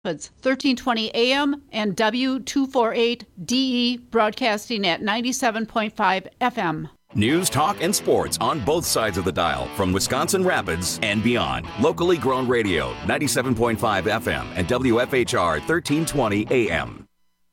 It's 1320 AM and W248DE broadcasting at 97.5 FM. News, talk, and sports on both sides of the dial from Wisconsin Rapids and beyond. Locally grown radio, 97.5 FM and WFHR 1320 AM.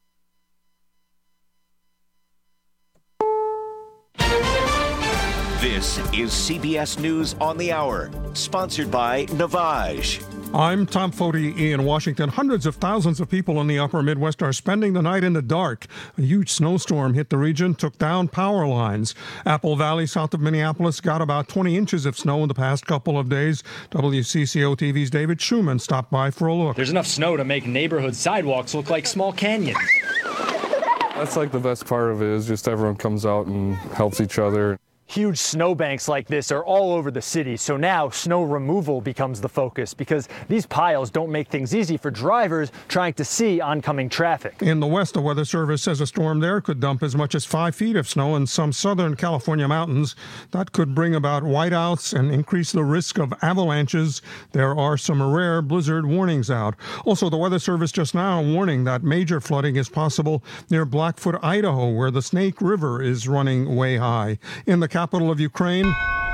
This is CBS News on the Hour, sponsored by Navage. I'm Tom Foti in Washington. Hundreds of thousands of people in the upper Midwest are spending the night in the dark. A huge snowstorm hit the region, took down power lines. Apple Valley, south of Minneapolis, got about 20 inches of snow in the past couple of days. WCCO TV's David Schumann stopped by for a look. There's enough snow to make neighborhood sidewalks look like small canyons. That's like the best part of it, is just everyone comes out and helps each other. Huge snowbanks like this are all over the city, so now snow removal becomes the focus because these piles don't make things easy for drivers trying to see oncoming traffic. In the west, the Weather Service says a storm there could dump as much as 5 feet of snow in some southern California mountains. That could bring about whiteouts and increase the risk of avalanches. There are some rare blizzard warnings out. Also, the Weather Service just now warning that major flooding is possible near Blackfoot, Idaho, where the Snake River is running way high. In the capital of Ukraine,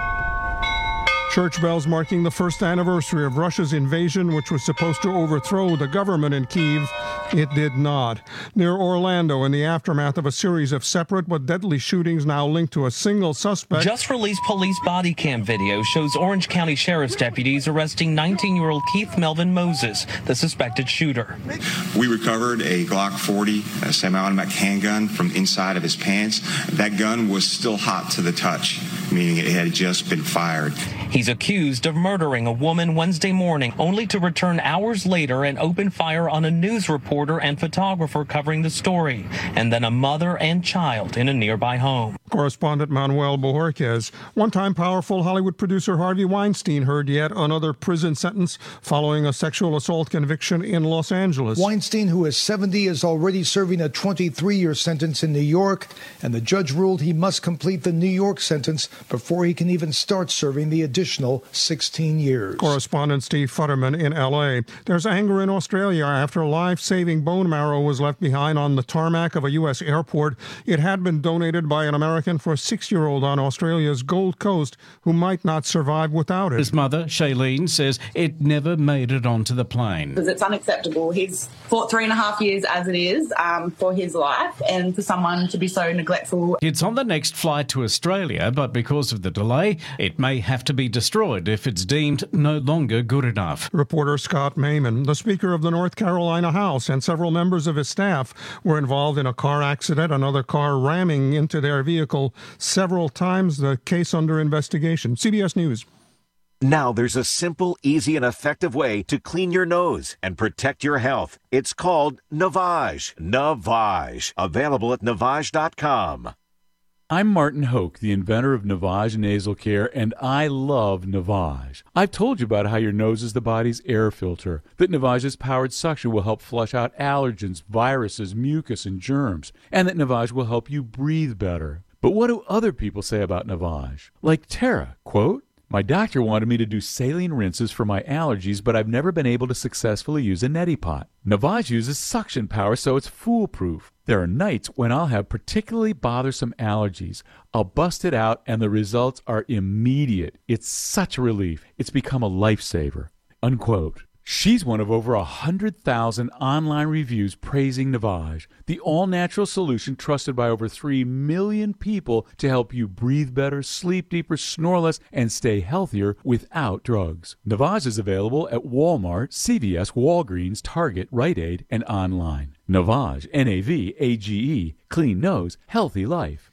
church bells marking the first anniversary of Russia's invasion, which was supposed to overthrow the government in Kyiv. It did not. Near Orlando, in the aftermath of a series of separate but deadly shootings now linked to a single suspect. Just released police body cam video shows Orange County Sheriff's deputies arresting 19-year-old Keith Melvin Moses, the suspected shooter. We recovered a Glock 40, a semi-automatic handgun from inside of his pants. That gun was still hot to the touch, meaning it had just been fired. He's accused of murdering a woman Wednesday morning, only to return hours later and open fire on a news reporter and photographer covering the story, and then a mother and child in a nearby home. Correspondent Manuel Bojorquez. One-time powerful Hollywood producer Harvey Weinstein heard yet another prison sentence following a sexual assault conviction in Los Angeles. Weinstein, who is 70, is already serving a 23-year sentence in New York, and the judge ruled he must complete the New York sentence before he can even start serving the additional 16 years. Correspondent Steve Futterman in L.A. There's anger in Australia after life-saving bone marrow was left behind on the tarmac of a U.S. airport. It had been donated by an American for a 6-year-old on Australia's Gold Coast who might not survive without it. His mother, Shailene, says it never made it onto the plane. Because it's unacceptable. He's fought 3.5 years as it is for his life, and for someone to be so neglectful. It's on the next flight to Australia, but because of the delay, it may have to be destroyed if it's deemed no longer good enough. Reporter Scott Mayman, the Speaker of the North Carolina House, and several members of his staff were involved in a car accident, another car ramming into their vehicle several times. The case under investigation. CBS News. Now there's a simple, easy, and effective way to clean your nose and protect your health. It's called Navage. Navage. Available at Navage.com. I'm Martin Hoke, the inventor of Navage Nasal Care, and I love Navage. I've told you about how your nose is the body's air filter, that Navage's powered suction will help flush out allergens, viruses, mucus, and germs, and that Navage will help you breathe better. But what do other people say about Navage? Like Tara, quote, "My doctor wanted me to do saline rinses for my allergies, but I've never been able to successfully use a neti pot. Navage uses suction power, so it's foolproof. There are nights when I'll have particularly bothersome allergies. I'll bust it out, and the results are immediate. It's such a relief. It's become a lifesaver." Unquote. She's one of over 100,000 online reviews praising Navage, the all-natural solution trusted by over 3 million people to help you breathe better, sleep deeper, snore less, and stay healthier without drugs. Navage is available at Walmart, CVS, Walgreens, Target, Rite Aid, and online. Navage, N-A-V-A-G-E, clean nose, healthy life.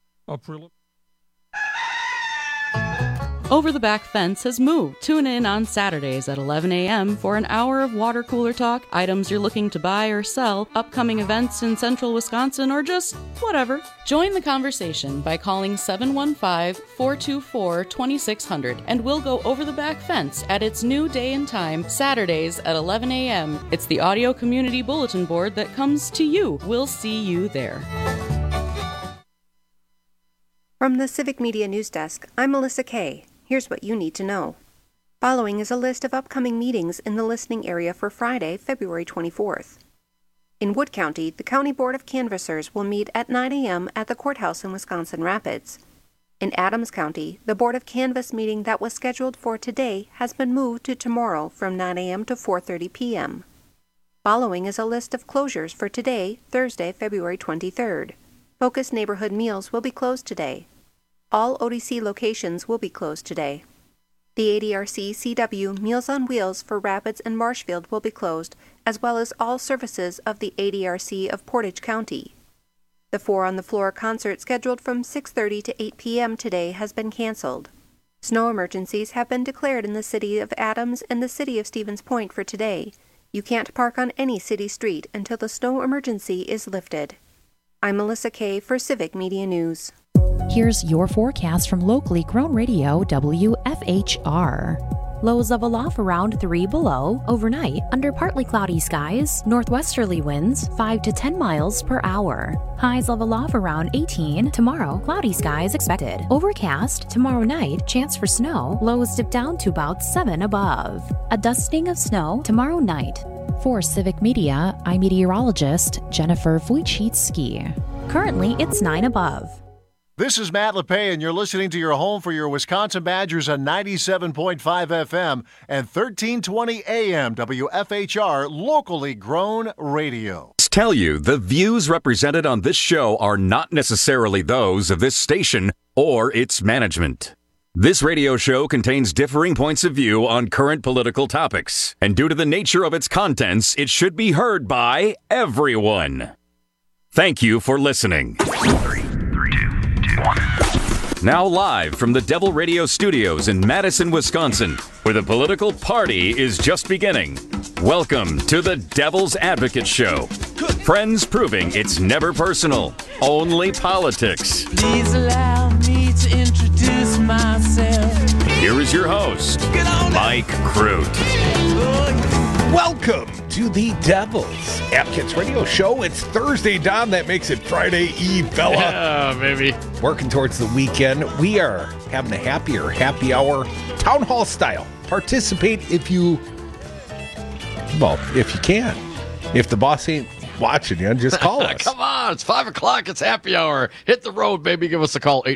Over the Back Fence has moved. Tune in on Saturdays at 11 a.m. for an hour of water cooler talk, items you're looking to buy or sell, upcoming events in central Wisconsin, or just whatever. Join the conversation by calling 715-424-2600, and we'll go over the Back Fence at its new day and time, Saturdays at 11 a.m. It's the audio community bulletin board that comes to you. We'll see you there. From the Civic Media News Desk, I'm Melissa Kay. Here's what you need to know. Following is a list of upcoming meetings in the listening area for Friday, February 24th. In Wood County, the County Board of Canvassers will meet at 9 a.m. at the courthouse in Wisconsin Rapids. In Adams County, the Board of Canvass meeting that was scheduled for today has been moved to tomorrow from 9 a.m. to 4:30 p.m. Following is a list of closures for today, Thursday, February 23rd. Focus Neighborhood Meals will be closed today. All ODC locations will be closed today. The ADRC CW Meals on Wheels for Rapids and Marshfield will be closed, as well as all services of the ADRC of Portage County. The 4 on the Floor concert scheduled from 6:30 to 8 p.m. today has been canceled. Snow emergencies have been declared in the city of Adams and the city of Stevens Point for today. You can't park on any city street until the snow emergency is lifted. I'm Melissa Kay for Civic Media News. Here's your forecast from locally grown radio WFHR. Lows of aloft around 3 below. Overnight, under partly cloudy skies, northwesterly winds 5 to 10 miles per hour. Highs of aloft around 18. Tomorrow, cloudy skies expected. Overcast. Tomorrow night, chance for snow. Lows dip down to about 7 above. A dusting of snow tomorrow night. For Civic Media, I'm meteorologist Jennifer Wojcicki. Currently, it's 9 above. This is Matt LePay, and you're listening to your home for your Wisconsin Badgers on 97.5 FM and 1320 AM WFHR, locally grown radio. Tell you the views represented on this show are not necessarily those of this station or its management. This radio show contains differing points of view on current political topics, and due to the nature of its contents, it should be heard by everyone. Thank you for listening. 3, 2, 1. Now live from the Devil Radio Studios in Madison, Wisconsin, where the political party is just beginning. Welcome to the Devil's Advocate Show. Friends proving it's never personal, only politics. Please allow me to introduce myself. Here is your host, Mike Crute. Welcome to the Devil's Advocates Radio Show. It's Thursday, Don. That makes it Friday Eve, fella. Yeah, maybe. Working towards the weekend. We are having a happy hour, town hall style. Participate if you can. If the boss ain't watching you, just call us. Come on, it's 5 o'clock. It's happy hour. Hit the road, baby. Give us a call,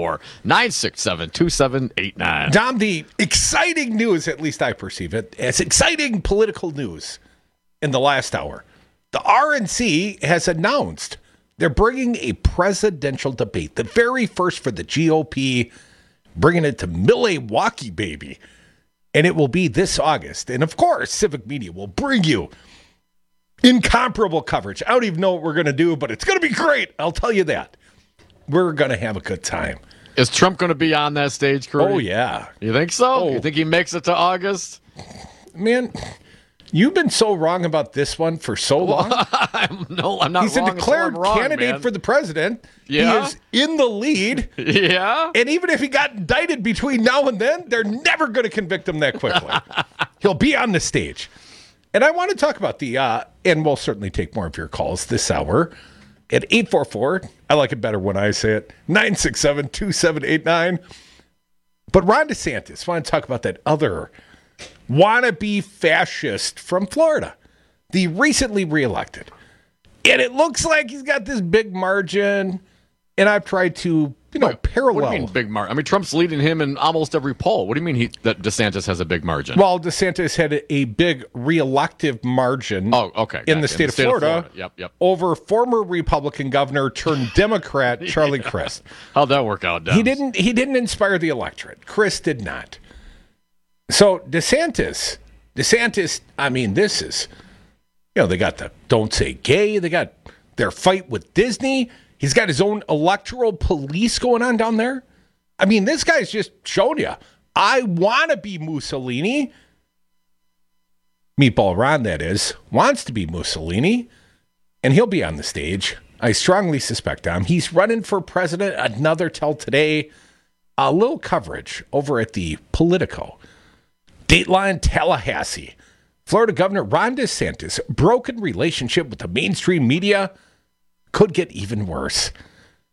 844-967-2789. Dom, the exciting news, at least I perceive it, as exciting political news in the last hour. The RNC has announced they're bringing a presidential debate, the very first for the GOP, bringing it to Milwaukee, baby. And it will be this August. And of course, Civic Media will bring you incomparable coverage. I don't even know what we're going to do, but it's going to be great. I'll tell you that. We're going to have a good time. Is Trump going to be on that stage, Corey? Oh, yeah. You think so? You think he makes it to August? Man, you've been so wrong about this one for so long. No, I'm not He's wrong. He's a declared candidate for the president. Yeah. He is in the lead. Yeah. And even if he got indicted between now and then, they're never going to convict him that quickly. He'll be on the stage. And I want to talk about the, and we'll certainly take more of your calls this hour at 844, I like it better when I say it, 967-2789. But Ron DeSantis, I want to talk about that other wannabe fascist from Florida, the recently reelected. And it looks like he's got this big margin, and I've tried to, parallel. What do you mean big margin? I mean, Trump's leading him in almost every poll. What do you mean that DeSantis has a big margin? Well, DeSantis had a big re-elective margin in the state of Florida. Yep. Over former Republican governor turned Democrat Charlie Crist. How'd that work out, Debs? He didn't inspire the electorate. Crist did not. So DeSantis, I mean, this is, they got the Don't Say Gay. They got their fight with Disney. He's got his own electoral police going on down there. I mean, this guy's just showing you, I want to be Mussolini. Meatball Ron, that is, wants to be Mussolini, and he'll be on the stage. I strongly suspect him. He's running for president. Another tell today. A little coverage over at the Politico. Dateline Tallahassee. Florida Governor Ron DeSantis' broken relationship with the mainstream media could get even worse.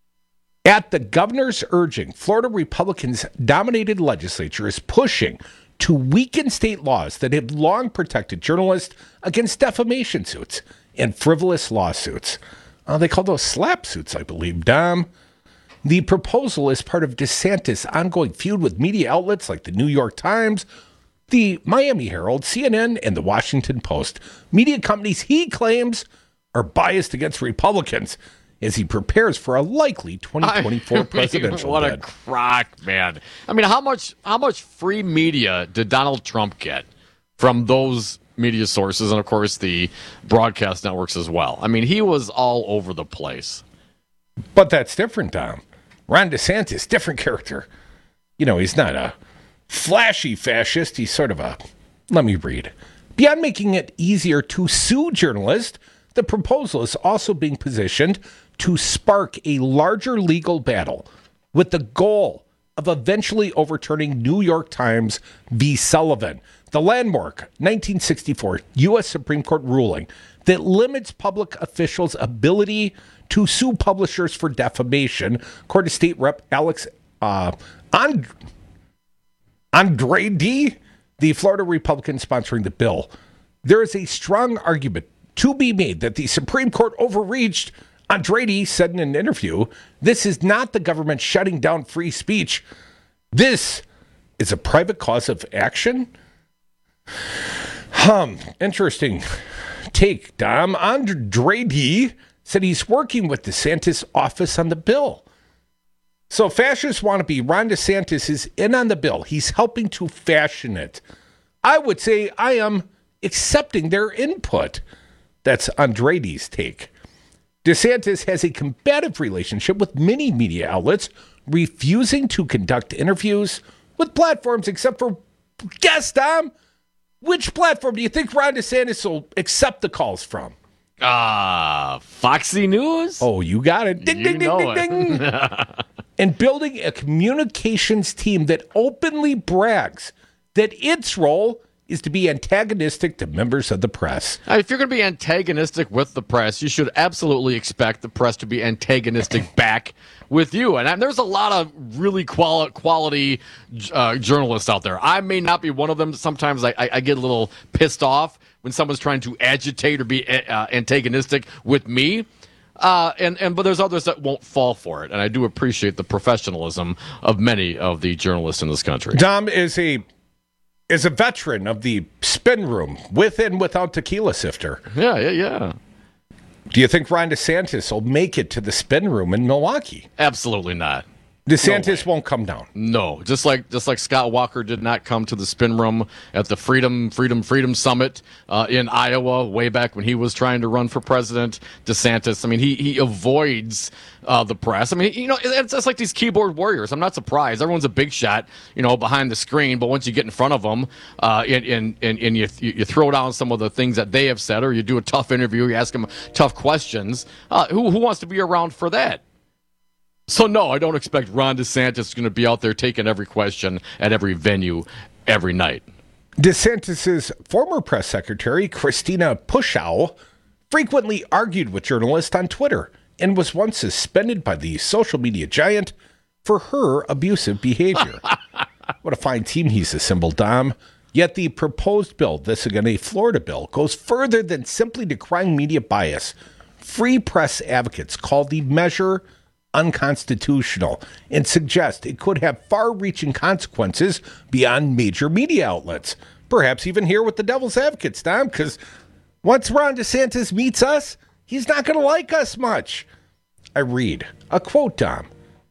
At the governor's urging, Florida Republicans' dominated legislature is pushing to weaken state laws that have long protected journalists against defamation suits and frivolous lawsuits. They call those slap suits, I believe, Dom. The proposal is part of DeSantis' ongoing feud with media outlets like the New York Times, the Miami Herald, CNN, and the Washington Post. Media companies he claims are biased against Republicans as he prepares for a likely 2024 presidential What bid. a crock, man. I mean, how much free media did Donald Trump get from those media sources and, of course, the broadcast networks as well? I mean, he was all over the place. But that's different, Dom. Ron DeSantis, different character. You know, he's not a flashy fascist. He's sort of a, let me read. Beyond making it easier to sue journalists, the proposal is also being positioned to spark a larger legal battle with the goal of eventually overturning New York Times v. Sullivan, the landmark 1964 U.S. Supreme Court ruling that limits public officials' ability to sue publishers for defamation, according to State Rep. Alex Andrade, the Florida Republican sponsoring the bill. There is a strong argument to be made that the Supreme Court overreached. Andrade said in an interview, "This is not the government shutting down free speech. This is a private cause of action." Interesting take, Dom. Andrade said he's working with DeSantis' office on the bill. So fascist wannabe Ron DeSantis is in on the bill. He's helping to fashion it. I would say I am accepting their input. That's Andrade's take. DeSantis has a combative relationship with many media outlets, refusing to conduct interviews with platforms except for, guess, Dom, which platform do you think Ron DeSantis will accept the calls from? Foxy News? Oh, you got it. Ding, ding, ding, ding, ding. And building a communications team that openly brags that its role is to be antagonistic to members of the press. If you're going to be antagonistic with the press, you should absolutely expect the press to be antagonistic back with you. And there's a lot of really quality journalists out there. I may not be one of them. Sometimes I get a little pissed off when someone's trying to agitate or be antagonistic with me. But there's others that won't fall for it. And I do appreciate the professionalism of many of the journalists in this country. Dom is a veteran of the spin room, with and without tequila sifter. Yeah. Do you think Ron DeSantis will make it to the spin room in Milwaukee? Absolutely not. DeSantis won't come down. No, just like Scott Walker did not come to the spin room at the Freedom Summit in Iowa way back when he was trying to run for president. DeSantis, I mean, he avoids the press. I mean, it's just like these keyboard warriors. I'm not surprised. Everyone's a big shot, behind the screen. But once you get in front of them and you throw down some of the things that they have said, or you do a tough interview, you ask them tough questions. Who wants to be around for that? So, no, I don't expect Ron DeSantis is going to be out there taking every question at every venue every night. DeSantis' former press secretary, Christina Pushaw, frequently argued with journalists on Twitter and was once suspended by the social media giant for her abusive behavior. What a fine team he's assembled, Dom. Yet the proposed bill, this again a Florida bill, goes further than simply decrying media bias. Free press advocates call the measure unconstitutional and suggest it could have far-reaching consequences beyond major media outlets. Perhaps even here with the devil's advocates, Dom, because once Ron DeSantis meets us, he's not going to like us much. I read a quote, Dom.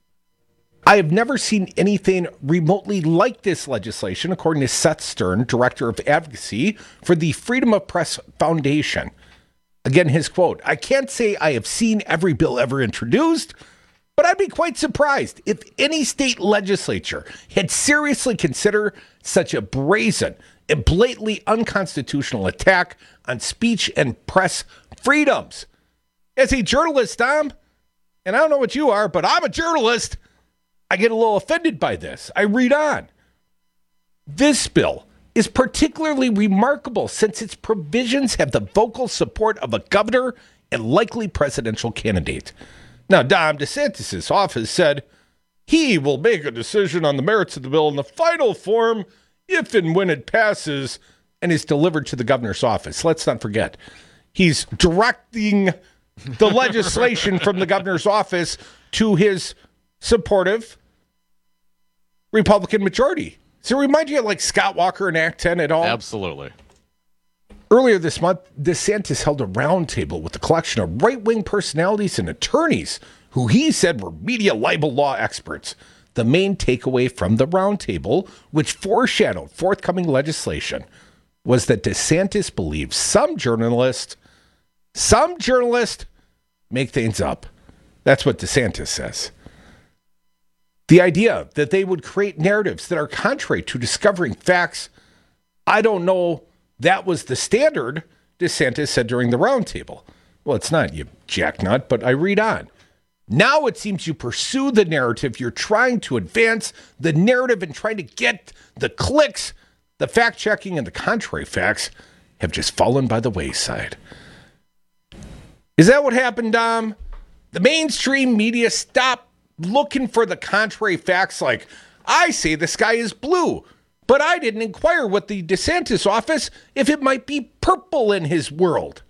"I have never seen anything remotely like this legislation," according to Seth Stern, director of advocacy for the Freedom of Press Foundation. Again, his quote, "I can't say I have seen every bill ever introduced, but I'd be quite surprised if any state legislature had seriously considered such a brazen and blatantly unconstitutional attack on speech and press freedoms." As a journalist, Dom, and I don't know what you are, but I'm a journalist, I get a little offended by this. I read on. "This bill is particularly remarkable since its provisions have the vocal support of a governor and likely presidential candidate." Now, Dom, DeSantis' office said he will make a decision on the merits of the bill in the final form if and when it passes and is delivered to the governor's office. Let's not forget, he's directing the legislation from the governor's office to his supportive Republican majority. Does it remind you of like Scott Walker in Act 10 at all? Absolutely. Earlier this month, DeSantis held a roundtable with a collection of right-wing personalities and attorneys who he said were media libel law experts. The main takeaway from the roundtable, which foreshadowed forthcoming legislation, was that DeSantis believes some journalists make things up. That's what DeSantis says. The idea that they would create narratives that are contrary to discovering facts, I don't know. That was the standard, DeSantis said during the roundtable. Well, it's not, you jacknut, but I read on. Now it seems you pursue the narrative. You're trying to advance the narrative and trying to get the clicks. The fact-checking and the contrary facts have just fallen by the wayside. Is that what happened, Dom? The mainstream media stopped looking for the contrary facts like, I say the sky is blue, but I didn't inquire with the DeSantis office if it might be purple in his world.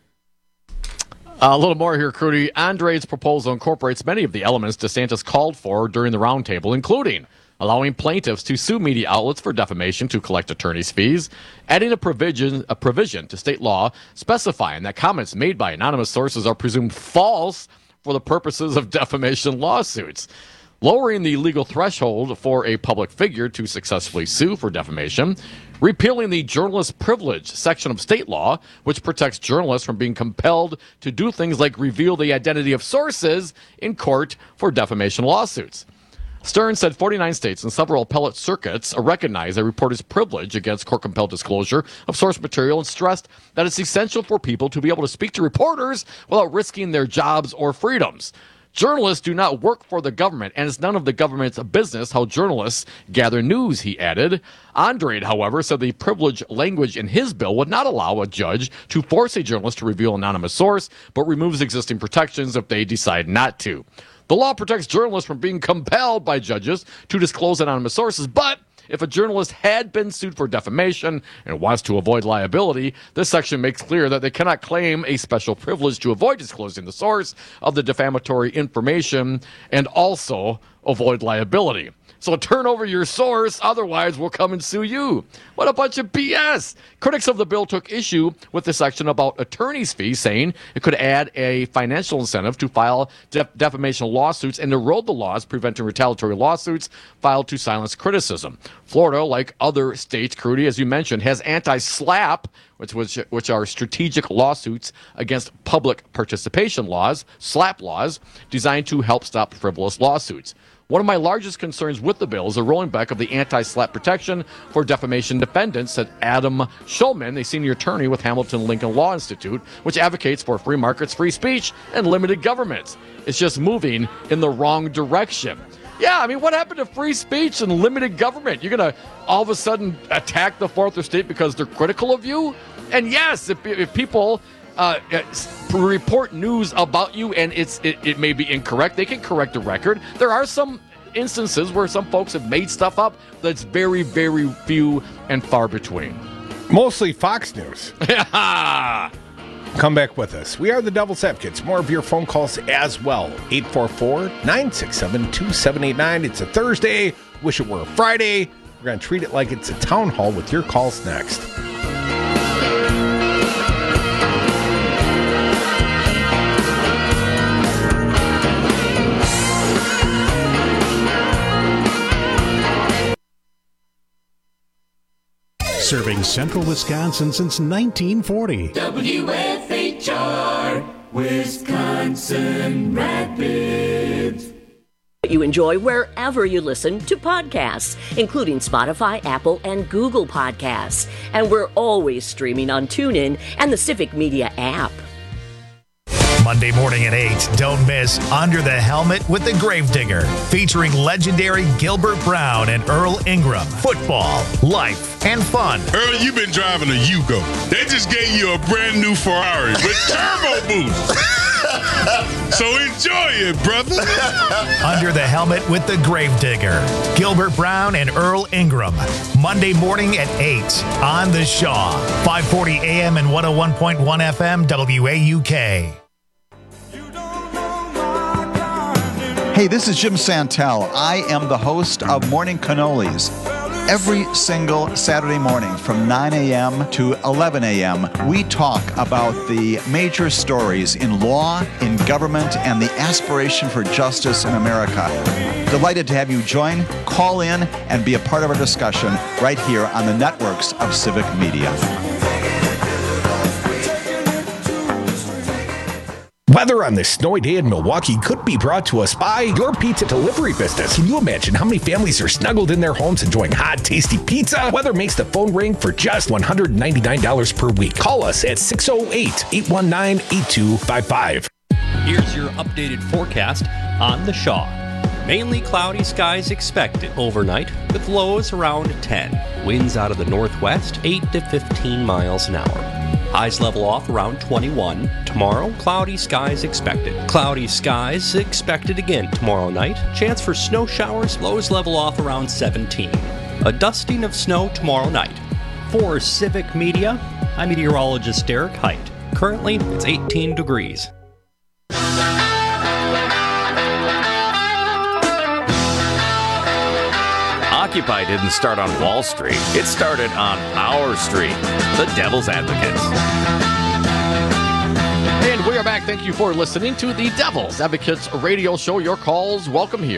A little more here, Crudy. Andre's proposal incorporates many of the elements DeSantis called for during the roundtable, including allowing plaintiffs to sue media outlets for defamation to collect attorney's fees, adding a provision to state law specifying that comments made by anonymous sources are presumed false for the purposes of defamation lawsuits, lowering the legal threshold for a public figure to successfully sue for defamation, repealing the journalist privilege section of state law, which protects journalists from being compelled to do things like reveal the identity of sources in court for defamation lawsuits. Stern said 49 states and several appellate circuits recognize a reporter's privilege against court-compelled disclosure of source material and stressed that it's essential for people to be able to speak to reporters without risking their jobs or freedoms. Journalists do not work for the government, and it's none of the government's business how journalists gather news, he added. Andrade, however, said the privilege language in his bill would not allow a judge to force a journalist to reveal an anonymous source, but removes existing protections if they decide not to. The law protects journalists from being compelled by judges to disclose anonymous sources, but if a journalist had been sued for defamation and wants to avoid liability, this section makes clear that they cannot claim a special privilege to avoid disclosing the source of the defamatory information and also avoid liability. So turn over your source, otherwise we'll come and sue you. What a bunch of BS. Critics of the bill took issue with the section about attorney's fees, saying it could add a financial incentive to file defamation lawsuits and erode the laws preventing retaliatory lawsuits filed to silence criticism. Florida, like other states, Crudy, as you mentioned, has anti-SLAPP, which are strategic lawsuits against public participation laws, SLAPP laws, designed to help stop frivolous lawsuits. One of my largest concerns with the bill is the rolling back of the anti-SLAPP protection for defamation defendants, said Adam Schulman, a senior attorney with Hamilton Lincoln Law Institute, which advocates for free markets, free speech, and limited government. It's just moving in the wrong direction. Yeah, I mean, what happened to free speech and limited government? You're going to all of a sudden attack the fourth estate because they're critical of you? And yes, if people report news about you and it may be incorrect, they can correct the record. There are some instances where some folks have made stuff up that's very, very few and far between. Mostly Fox News. Come back with us. We are the Devil's Advocates. More of your phone calls as well. 844-967-2789. It's a Thursday. Wish it were a Friday. We're going to treat it like it's a town hall with your calls next. Serving central Wisconsin since 1940. WFHR, Wisconsin Rapids. You enjoy wherever you listen to podcasts, including Spotify, Apple, and Google Podcasts. And we're always streaming on TuneIn and the Civic Media app. Monday morning at 8, don't miss Under the Helmet with the Gravedigger, featuring legendary Gilbert Brown and Earl Ingram. Football, life, and fun. Earl, you've been driving a Yugo. They just gave you a brand new Ferrari with turbo boost. So enjoy it, brother. Under the Helmet with the Gravedigger. Gilbert Brown and Earl Ingram. Monday morning at 8 on The Shaw. 540 AM and 101.1 FM WAUK. Hey, this is Jim Santel. I am the host of Morning Cannolis. Every single Saturday morning from 9 a.m. to 11 a.m., we talk about the major stories in law, in government, and the aspiration for justice in America. Delighted to have you join, call in, and be a part of our discussion right here on the networks of Civic Media. Weather on this snowy day in Milwaukee could be brought to us by your pizza delivery business. Can you imagine how many families are snuggled in their homes enjoying hot, tasty pizza? Weather makes the phone ring for just $199 per week. Call us at 608-819-8255. Here's your updated forecast on the Shaw. Mainly cloudy skies expected overnight with lows around 10. Winds out of the northwest 8 to 15 miles an hour. Highs level off around 21. Tomorrow, cloudy skies expected. Cloudy skies expected again tomorrow night. Chance for snow showers, lows level off around 17. A dusting of snow tomorrow night. For Civic Media, I'm meteorologist Derek Height. Currently, it's 18 degrees. Occupy didn't start on Wall Street. It started on our street, the Devil's Advocates. And we are back. Thank you for listening to the Devil's Advocates radio show. Your calls, welcome here,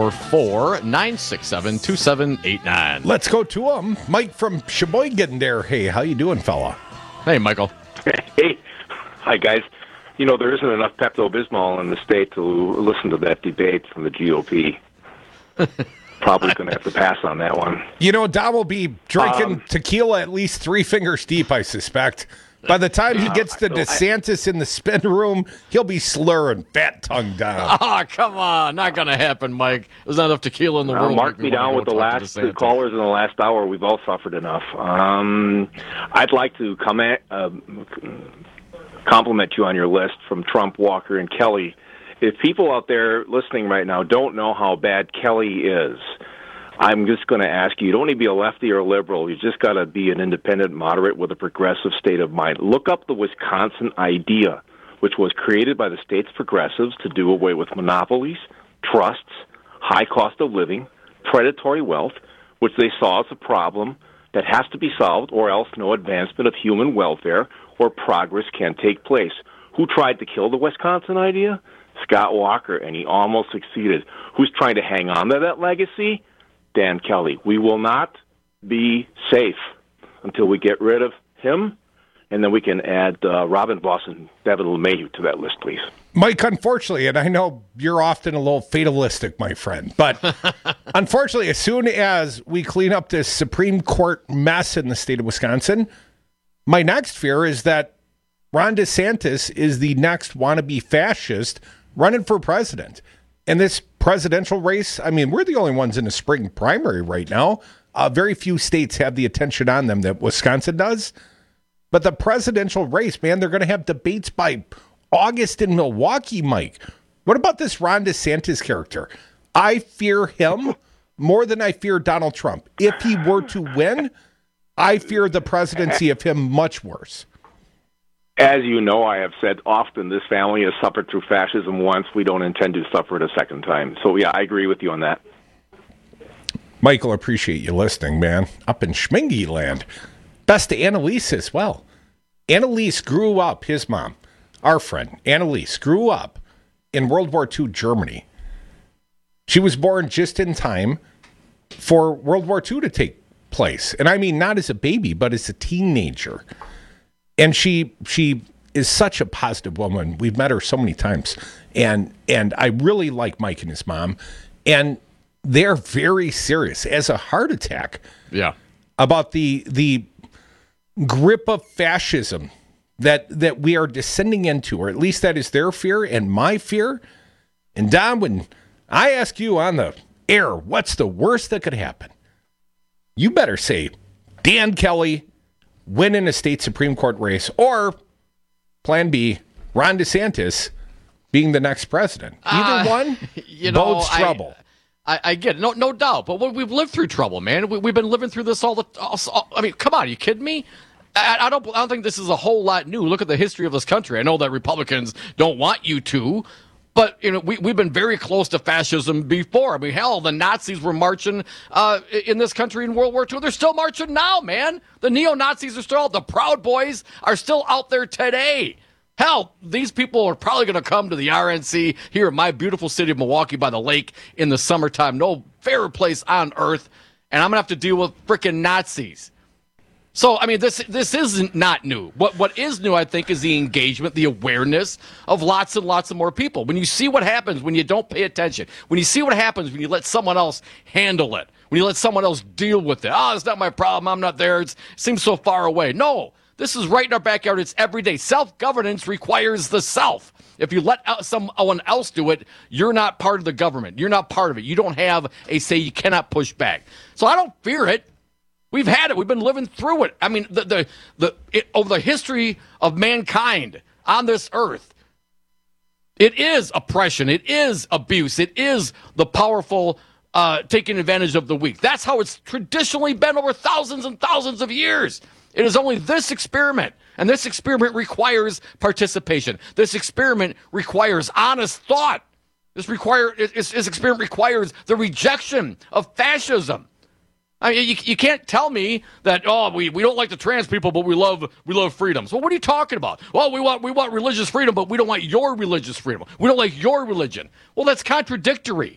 844-967-2789. Let's go to him. Mike from Sheboygan there. Hey, how you doing, fella? Hey, Michael. Hey. Hi, guys. You know, there isn't enough Pepto-Bismol in the state to listen to that debate from the GOP. Probably going to have to pass on that one. You know, Don will be drinking tequila at least 3 fingers deep, I suspect. By the time he gets to DeSantis in the spin room, he'll be slurring, fat tongue down. Oh, come on. Not going to happen, Mike. There's not enough tequila in the world. Mark me down with the last 2 callers in the last hour. We've all suffered enough. I'd like to compliment you on your list from Trump, Walker, and Kelly. If people out there listening right now don't know how bad Kelly is, I'm just going to ask you, you don't need to be a lefty or a liberal. You just got to be an independent moderate with a progressive state of mind. Look up the Wisconsin idea, which was created by the state's progressives to do away with monopolies, trusts, high cost of living, predatory wealth, which they saw as a problem that has to be solved, or else no advancement of human welfare or progress can take place. Who tried to kill the Wisconsin idea? Scott Walker, and he almost succeeded. Who's trying to hang on to that legacy? Dan Kelly. We will not be safe until we get rid of him, and then we can add Robin Voss and Devin LeMahieu to that list, please. Mike, unfortunately, and I know you're often a little fatalistic, my friend, but unfortunately, as soon as we clean up this Supreme Court mess in the state of Wisconsin, my next fear is that Ron DeSantis is the next wannabe fascist running for president. And this presidential race, I mean, we're the only ones in a spring primary right now. Very few states have the attention on them that Wisconsin does. But the presidential race, man, they're going to have debates by August in Milwaukee, Mike. What about this Ron DeSantis character? I fear him more than I fear Donald Trump. If he were to win, I fear the presidency of him much worse. As you know, I have said often, this family has suffered through fascism once. We don't intend to suffer it a second time. So, yeah, I agree with you on that. Michael, appreciate you listening, man. Up in Schmingy land. Best to Annalise as well. Annalise grew up, his mom, our friend, Annalise, grew up in World War II Germany. She was born just in time for World War II to take place. And I mean, not as a baby, but as a teenager. And she is such a positive woman. We've met her so many times. And I really like Mike and his mom. And they're very serious as a heart attack. Yeah. About the grip of fascism that we are descending into, or at least that is their fear and my fear. And Don, when I ask you on the air, what's the worst that could happen? You better say Dan Kelly winning a state Supreme Court race, or plan B, Ron DeSantis being the next president. Either one bodes trouble. I get it. No doubt. But we've lived through trouble, man. We've been living through this I mean, come on, are you kidding me? I don't think this is a whole lot new. Look at the history of this country. I know that Republicans don't want you to, but we've been very close to fascism before. I mean, hell, the Nazis were marching in this country in World War II. They're still marching now, man. The neo-Nazis are still out. The Proud Boys are still out there today. Hell, these people are probably going to come to the RNC here in my beautiful city of Milwaukee by the lake in the summertime. No fairer place on earth. And I'm going to have to deal with frickin' Nazis. So, I mean, this isn't not new. What is new, I think, is the engagement, the awareness of lots and lots of more people. When you see what happens when you don't pay attention, when you see what happens when you let someone else handle it, when you let someone else deal with it. Oh, it's not my problem. I'm not there. It seems so far away. No, this is right in our backyard. It's every day. Self-governance requires the self. If you let someone else do it, you're not part of the government. You're not part of it. You don't have a say. You cannot push back. So I don't fear it. We've had it. We've been living through it. I mean, over the history of mankind on this earth, it is oppression. It is abuse. It is the powerful taking advantage of the weak. That's how it's traditionally been over thousands and thousands of years. It is only this experiment, and this experiment requires participation. This experiment requires honest thought. This experiment requires the rejection of fascism. I mean, you can't tell me that, we don't like the trans people, but we love freedoms. Well, what are you talking about? Well, we want religious freedom, but we don't want your religious freedom. We don't like your religion. Well, that's contradictory.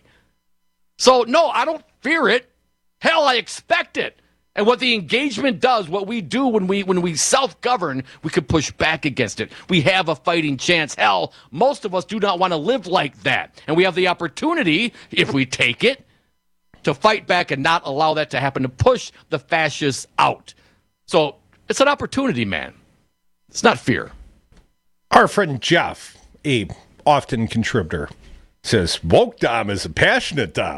So, no, I don't fear it. Hell, I expect it. And what the engagement does, what we do when we self-govern, we can push back against it. We have a fighting chance. Hell, most of us do not want to live like that. And we have the opportunity, if we take it, to fight back and not allow that to happen, to push the fascists out. So it's an opportunity, man. It's not fear. Our friend Jeff, a often contributor, says, woke Dom is a passionate Dom.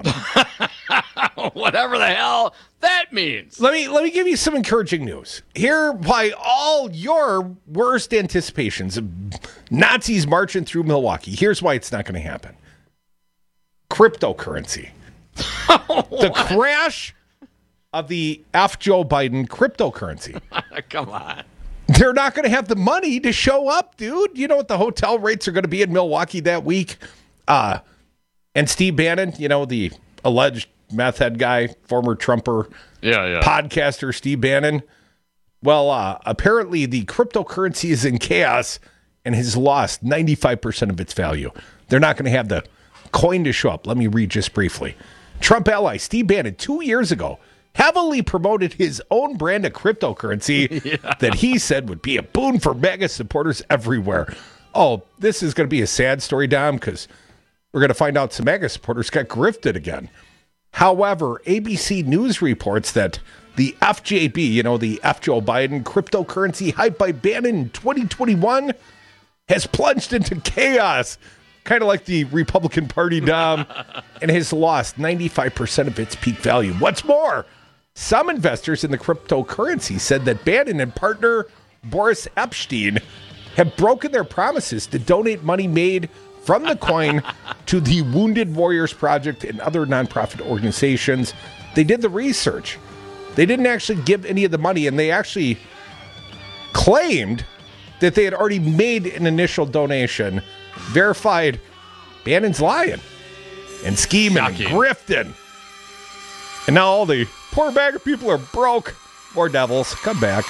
Whatever the hell that means. Let me give you some encouraging news. Here, by all your worst anticipations of Nazis marching through Milwaukee, here's why it's not going to happen. Cryptocurrency. The crash of the F. Joe Biden cryptocurrency. Come on. They're not going to have the money to show up, dude. You know what the hotel rates are going to be in Milwaukee that week? And Steve Bannon, the alleged meth head guy, former Trumper podcaster Steve Bannon. Well, apparently the cryptocurrency is in chaos and has lost 95% of its value. They're not going to have the coin to show up. Let me read just briefly. Trump ally Steve Bannon 2 years ago heavily promoted his own brand of cryptocurrency that he said would be a boon for MAGA supporters everywhere. Oh, this is going to be a sad story, Dom, because we're going to find out some MAGA supporters got grifted again. However, ABC News reports that the FJB, the F. Joe Biden cryptocurrency hype by Bannon in 2021 has plunged into chaos, kind of like the Republican Party, Dom, and has lost 95% of its peak value. What's more, some investors in the cryptocurrency said that Bannon and partner Boris Epshteyn have broken their promises to donate money made from the coin to the Wounded Warriors Project and other nonprofit organizations. They did the research. They didn't actually give any of the money, and they actually claimed that they had already made an initial donation. Verified Bannon's lying and scheming and grifting. And now all the poor MAGA people are broke. More devils. Come back.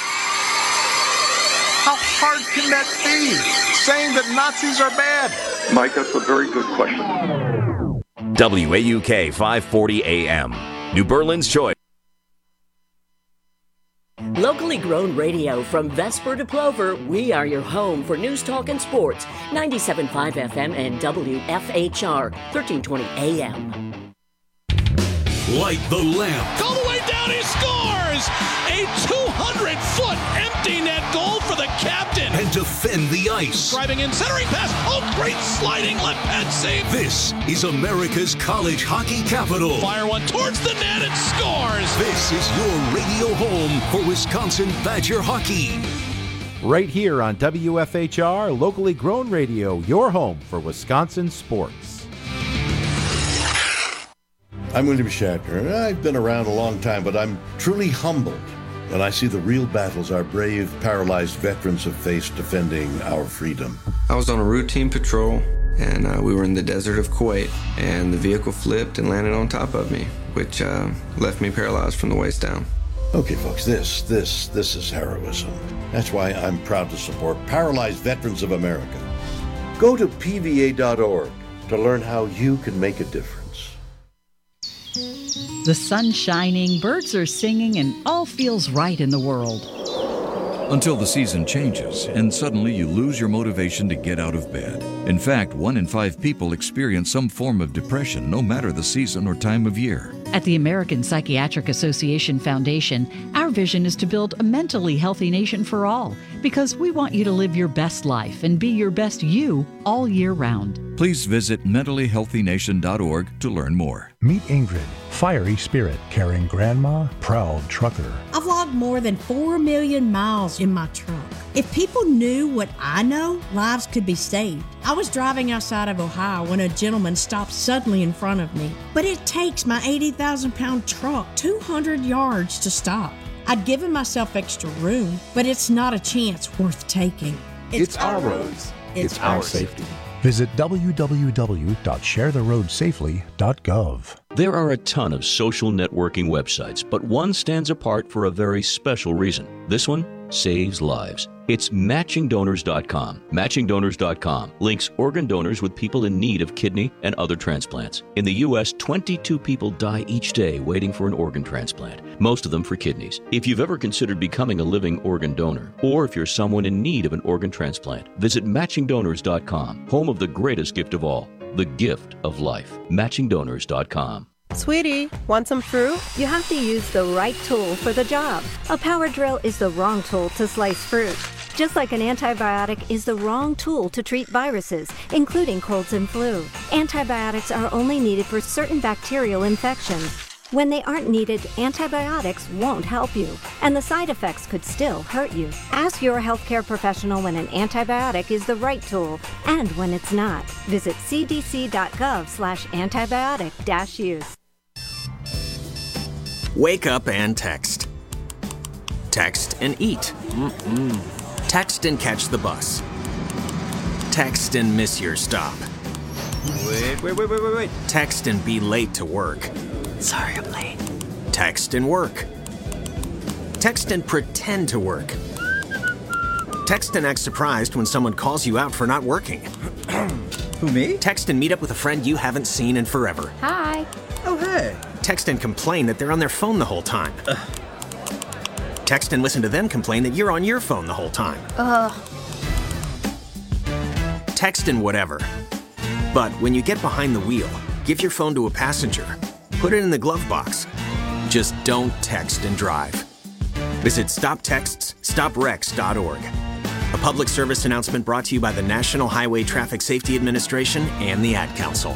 How hard can that be? Saying that Nazis are bad? Mike, that's a very good question. WAUK 540 AM. New Berlin's Choice. Locally grown radio from Vesper to Plover, we are your home for news, talk, and sports. 97.5 FM and WFHR, 1320 AM. Light the lamp. All the way down, he scores! A 200-foot empty net goal for the captain. And defend the ice. Driving in, centering pass. Oh, great sliding left pad save. This is America's college hockey capital. Fire one towards the net and scores. This is your radio home for Wisconsin Badger hockey. right here on WFHR, locally grown radio, your home for Wisconsin sports. I'm William Shatner, and I've been around a long time, but I'm truly humbled when I see the real battles our brave, paralyzed veterans have faced defending our freedom. I was on a routine patrol, and we were in the desert of Kuwait, and the vehicle flipped and landed on top of me, which left me paralyzed from the waist down. Okay, folks, this is heroism. That's why I'm proud to support Paralyzed Veterans of America. Go to PVA.org to learn how you can make a difference. The sun's shining, birds are singing, and all feels right in the world. Until the season changes, and suddenly you lose your motivation to get out of bed. In fact, 1 in 5 people experience some form of depression, no matter the season or time of year. At the American Psychiatric Association Foundation, our vision is to build a mentally healthy nation for all, because we want you to live your best life and be your best you all year round. Please visit mentallyhealthynation.org to learn more. Meet Ingrid, fiery spirit, caring grandma, proud trucker. I've logged more than 4 million miles in my truck. If people knew what I know, lives could be saved. I was driving outside of Ohio when a gentleman stopped suddenly in front of me. But it takes my 80,000-pound truck 200 yards to stop. I'd given myself extra room, but it's not a chance worth taking. It's our roads. It's our safety. Visit www.sharetheroadsafely.gov. There are a ton of social networking websites, but one stands apart for a very special reason. This one saves lives. It's MatchingDonors.com. MatchingDonors.com links organ donors with people in need of kidney and other transplants. In the U.S., 22 people die each day waiting for an organ transplant, most of them for kidneys. If you've ever considered becoming a living organ donor, or if you're someone in need of an organ transplant, visit MatchingDonors.com, home of the greatest gift of all, the gift of life. MatchingDonors.com. Sweetie, want some fruit? You have to use the right tool for the job. A power drill is the wrong tool to slice fruit. Just like an antibiotic is the wrong tool to treat viruses, including colds and flu. Antibiotics are only needed for certain bacterial infections. When they aren't needed, antibiotics won't help you, and the side effects could still hurt you. Ask your healthcare professional when an antibiotic is the right tool and when it's not. Visit cdc.gov/antibiotic-use. Wake up and text. Text and eat. Text and catch the bus. Text and miss your stop. Wait. Text and be late to work. Sorry, I'm late. Text and work. Text and pretend to work. Text and act surprised when someone calls you out for not working. Who, me? Text and meet up with a friend you haven't seen in forever. Hi. Oh, hey. Text and complain that they're on their phone the whole time. Text and listen to them complain that you're on your phone the whole time. Text and whatever. But when you get behind the wheel, give your phone to a passenger. Put it in the glove box. Just don't text and drive. Visit StopTextsStopWrecks.org. A public service announcement brought to you by the National Highway Traffic Safety Administration and the Ad Council.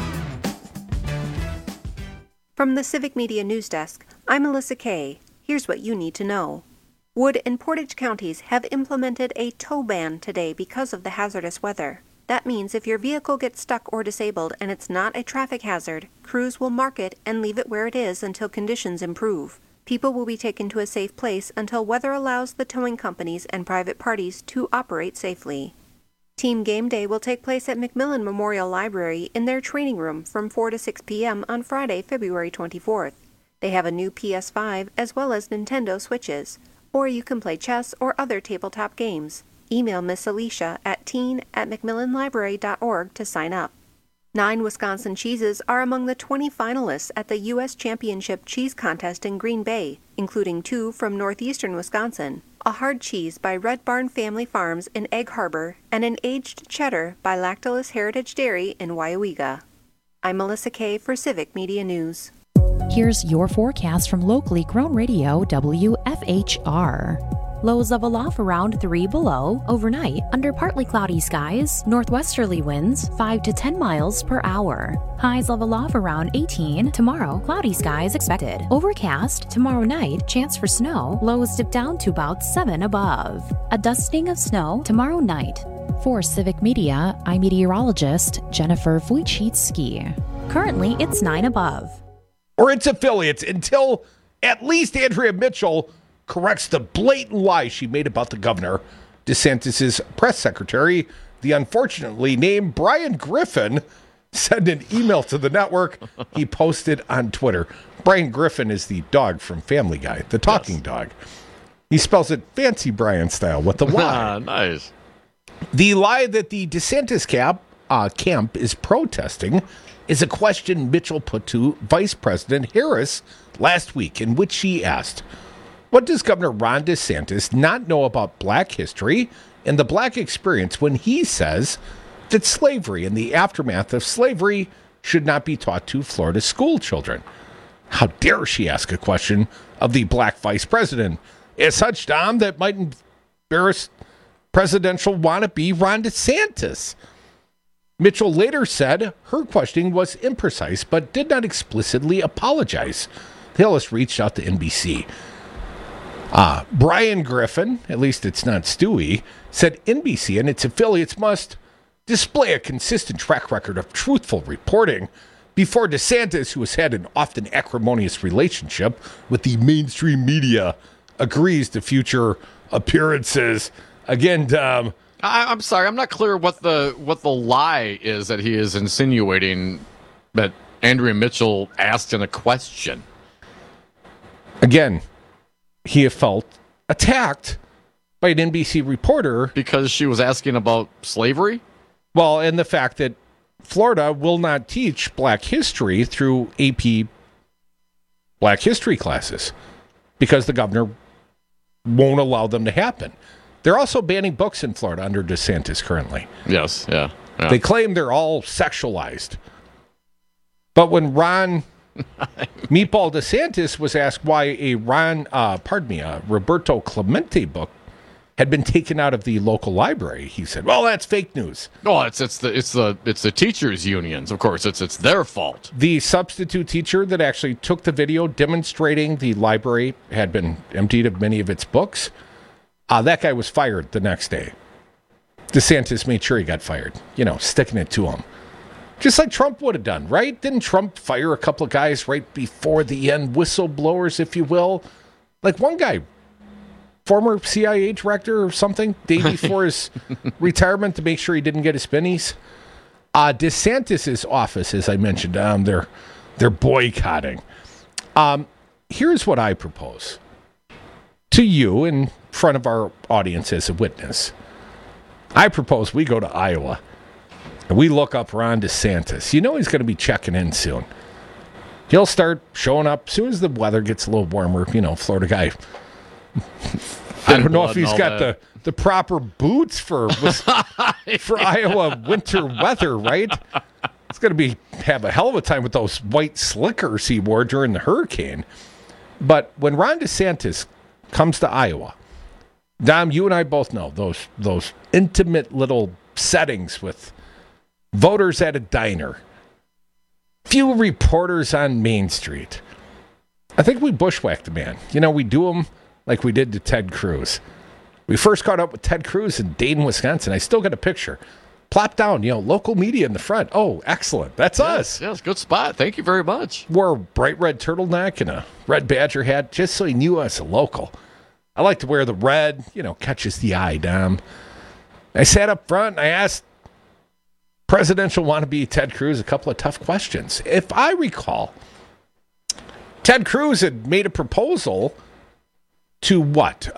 From the Civic Media News Desk, I'm Melissa Kay. Here's what you need to know. Wood and Portage counties have implemented a tow ban today because of the hazardous weather. That means if your vehicle gets stuck or disabled and it's not a traffic hazard, crews will mark it and leave it where it is until conditions improve. People will be taken to a safe place until weather allows the towing companies and private parties to operate safely. Team Game Day will take place at McMillan Memorial Library in their training room from 4 to 6 p.m. on Friday, February 24th. They have a new PS5 as well as Nintendo Switches, or you can play chess or other tabletop games. Email Miss Alicia at teen@mcmillanlibrary.org to sign up. 9 Wisconsin cheeses are among the 20 finalists at the U.S. Championship Cheese Contest in Green Bay, including 2 from northeastern Wisconsin, a hard cheese by Red Barn Family Farms in Egg Harbor, and an aged cheddar by Lactolus Heritage Dairy in Waiawega. I'm Melissa Kay for Civic Media News. Here's your forecast from locally grown radio WFHR. Lows of aloft around 3 below. Overnight, under partly cloudy skies. Northwesterly winds 5 to 10 miles per hour. Highs of aloft around 18. Tomorrow, cloudy skies expected. Overcast. Tomorrow night, chance for snow. Lows dip down to about 7 above. A dusting of snow tomorrow night. For Civic Media, I'm meteorologist Jennifer Wojcicki. Currently, it's 9 above. Or its affiliates until at least Andrea Mitchell corrects the blatant lie she made about the governor. DeSantis' press secretary, the unfortunately named Brian Griffin, sent an email to the network he posted on Twitter. Brian Griffin is the dog from Family Guy, the talking dog. He spells it fancy Brian style with the Y. Nice. The lie that the DeSantis camp is protesting is a question Mitchell put to Vice President Harris last week, in which she asked, what does Governor Ron DeSantis not know about black history and the black experience when he says that slavery and the aftermath of slavery should not be taught to Florida school children? How dare she ask a question of the black vice president? As such, Dom, that might embarrass presidential wannabe Ron DeSantis. Mitchell later said her questioning was imprecise, but did not explicitly apologize. Hillis reached out to NBC. Brian Griffin, at least it's not Stewie, said NBC and its affiliates must display a consistent track record of truthful reporting before DeSantis, who has had an often acrimonious relationship with the mainstream media, agrees to future appearances. Again, Dom, I'm sorry, I'm not clear what the lie is that he is insinuating that Andrea Mitchell asked in a question. Again, he felt attacked by an NBC reporter. Because she was asking about slavery? Well, and the fact that Florida will not teach black history through AP black history classes because the governor won't allow them to happen. They're also banning books in Florida under DeSantis currently. Yes, yeah. They claim they're all sexualized. But when Ron Meatball DeSantis was asked why a Roberto Clemente book had been taken out of the local library, he said, "Well, that's fake news." Well, it's the teachers' unions, of course. It's their fault. The substitute teacher that actually took the video demonstrating the library had been emptied of many of its books. That guy was fired the next day. DeSantis made sure he got fired, sticking it to him. Just like Trump would have done, right? Didn't Trump fire a couple of guys right before the end, whistleblowers, if you will? Like one guy, former CIA director or something, day before his retirement to make sure he didn't get his pennies. DeSantis' office, as I mentioned, they're boycotting. Here's what I propose to you in front of our audience as a witness. I propose we go to Iowa and we look up Ron DeSantis. He's going to be checking in soon. He'll start showing up as soon as the weather gets a little warmer. Florida guy. I don't know if he's got the proper boots for Iowa winter weather, right? It's going to have a hell of a time with those white slickers he wore during the hurricane. But when Ron DeSantis comes to Iowa, Dom, you and I both know those intimate little settings with voters at a diner, few reporters on Main Street. I think we bushwhacked the man. We do him like we did to Ted Cruz. We first caught up with Ted Cruz in Dayton, Wisconsin. I still got a picture. Plop down, local media in the front. Oh, excellent. That's us. Yes, good spot. Thank you very much. Wore a bright red turtleneck and a red Badger hat just so he knew us a local. I like to wear the red, catches the eye, Dom. I sat up front and I asked presidential wannabe Ted Cruz a couple of tough questions. If I recall, Ted Cruz had made a proposal to what?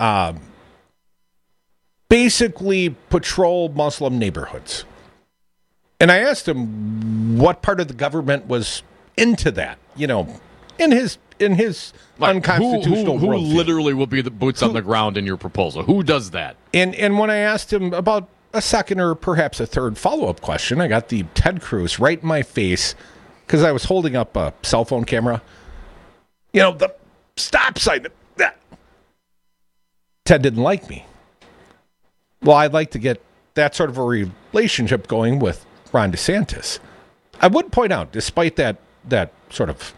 Basically patrol Muslim neighborhoods. And I asked him what part of the government was into that, in his unconstitutional who worldview. Literally will be the boots on the ground in your proposal? Who does that? And when I asked him about a second or perhaps a third follow-up question, I got the Ted Cruz right in my face because I was holding up a cell phone camera. The stop sign. Ted didn't like me. Well, I'd like to get that sort of a relationship going with Ron DeSantis. I would point out, despite that sort of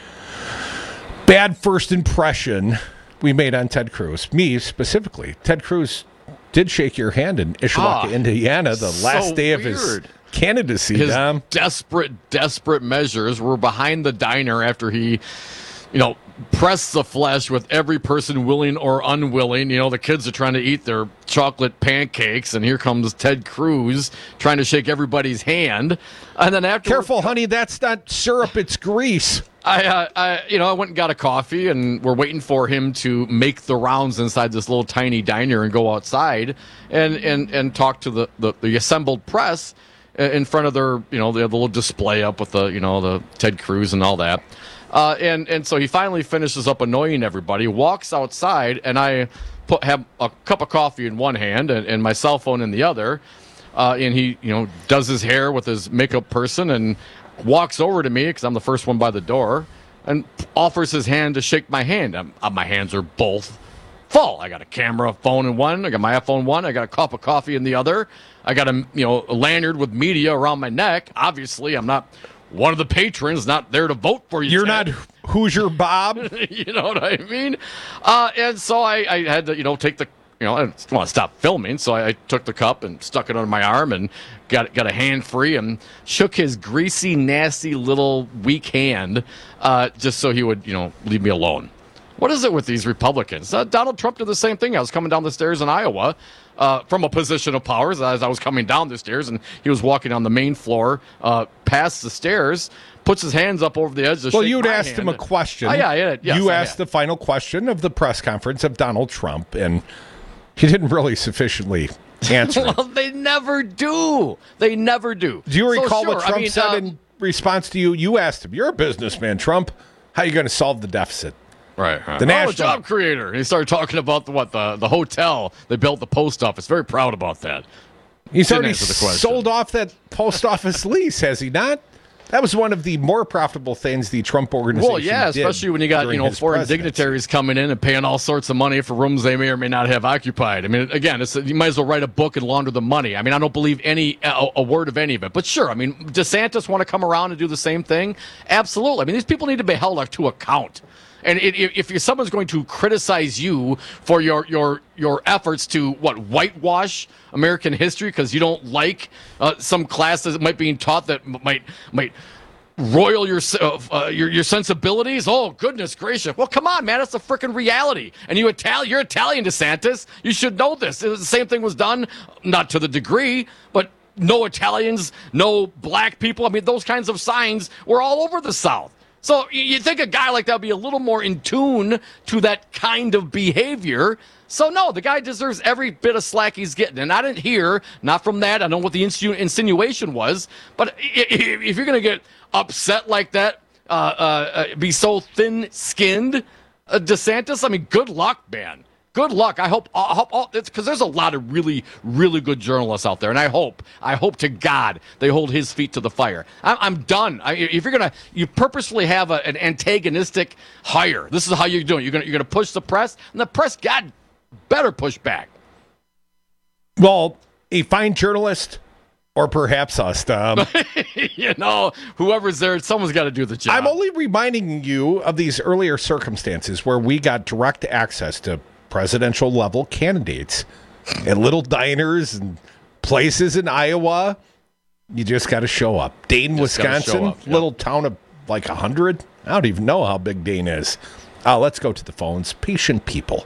bad first impression we made on Ted Cruz, me specifically, Ted Cruz did shake your hand in Ishawaka, Indiana, the last day of his candidacy. His desperate measures were behind the diner after he, pressed the flesh with every person willing or unwilling. The kids are trying to eat their chocolate pancakes, and here comes Ted Cruz trying to shake everybody's hand. And then after, careful, honey, that's not syrup; it's grease. I went and got a coffee, and we're waiting for him to make the rounds inside this little tiny diner and go outside and talk to the assembled press in front of their, they have the little display up with the Ted Cruz and all that. And so he finally finishes up annoying everybody, walks outside, and I have a cup of coffee in one hand and my cell phone in the other. And he, does his hair with his makeup person and walks over to me because I'm the first one by the door and offers his hand to shake my hand. My hands are both full. I got a camera phone in one. I got my iPhone one. I got a cup of coffee in the other. I got a lanyard with media around my neck. Obviously, I'm not one of the patrons, not there to vote for you. You're not Hoosier Bob. You know what I mean? And so I had to, take the, I didn't want to stop filming, so I took the cup and stuck it under my arm and got a hand free and shook his greasy, nasty little weak hand just so he would, leave me alone. What is it with these Republicans? Donald Trump did the same thing. I was coming down the stairs in Iowa from a position of power as I was coming down the stairs, and he was walking on the main floor past the stairs, puts his hands up over the edge to shake my hand. Well, you'd asked him a question. You asked the final question of the press conference of Donald Trump, and he didn't really sufficiently answer. Well, they never do. They never do. Do you recall what Trump said in response to you? You asked him, you're a businessman, Trump. How are you going to solve the deficit? Right. The national job creator. And he started talking about the hotel they built, the post office. Very proud about that. He's already sold off that post office lease, has he not? That was one of the more profitable things the Trump organization did. Well, yeah, especially when you got foreign dignitaries coming in and paying all sorts of money for rooms they may or may not have occupied. I mean, again, you might as well write a book and launder the money. I mean, I don't believe a word of any of it. But sure, I mean, DeSantis want to come around and do the same thing? Absolutely. I mean, these people need to be held to account. And if someone's going to criticize you for your efforts to whitewash American history because you don't like some classes that might be taught that might roil your sensibilities, oh goodness gracious! Well, come on, man, that's a freaking reality. And you're Italian, DeSantis. You should know this. The same thing was done, not to the degree, but no Italians, no black people. I mean, those kinds of signs were all over the South. So you'd think a guy like that would be a little more in tune to that kind of behavior. So, no, the guy deserves every bit of slack he's getting. And I didn't hear, not from that, I don't know what the insinuation was, but if you're going to get upset like that, be so thin-skinned, DeSantis, I mean, good luck, man. Good luck. I hope because there's a lot of really, really good journalists out there, and I hope to God they hold his feet to the fire. I'm done. If you purposefully have an antagonistic hire, this is how you're doing. You're gonna push the press, and the press, God, better push back. Well, a fine journalist, or perhaps us, whoever's there, someone's got to do the job. I'm only reminding you of these earlier circumstances where we got direct access to presidential level candidates at little diners and places in Iowa. You just got to show up. Dane, Wisconsin, little town of like 100. I don't even know how big Dane is. Let's go to the phones. Patient people.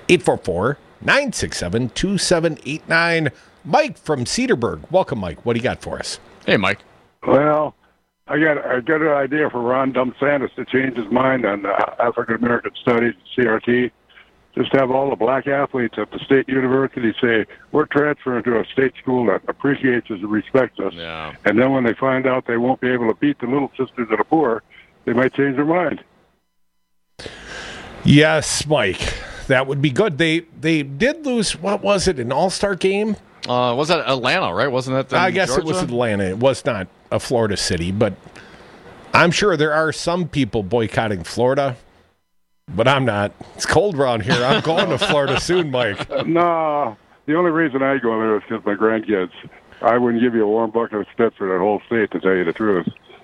844-967-2789. Mike from Cedarburg. Welcome, Mike. What do you got for us? Hey, Mike. Well, I got an idea for Ron DeSantis to change his mind on African American Studies, CRT. Just have all the black athletes at the state university say, we're transferring to a state school that appreciates us and respects us. Yeah. And then when they find out they won't be able to beat the little sisters of the poor, they might change their mind. Yes, Mike. That would be good. They did lose, what was it, an all-star game? Was that Atlanta, right? Wasn't that I guess Georgia? It was Atlanta. It was not a Florida city, but I'm sure there are some people boycotting Florida but I'm not. It's cold around here. I'm going to Florida soon, Mike. No, the only reason I go there is because my grandkids. I wouldn't give you a warm bucket of spit for that whole state, to tell you the truth.